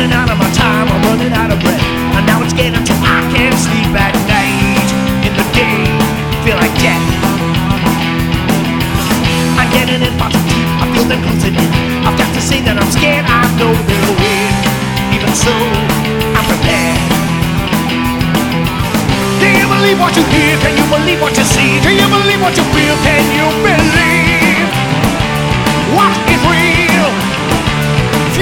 running out of my time, I'm running out of breath. And now it's getting too I can't sleep at night. In the day, feel like death. I'm getting in far too deep, I feel them closing in. I've got to say that I'm scared, I know they'll win. Even so, I'm prepared. Can you believe what you hear? Can you believe what you see?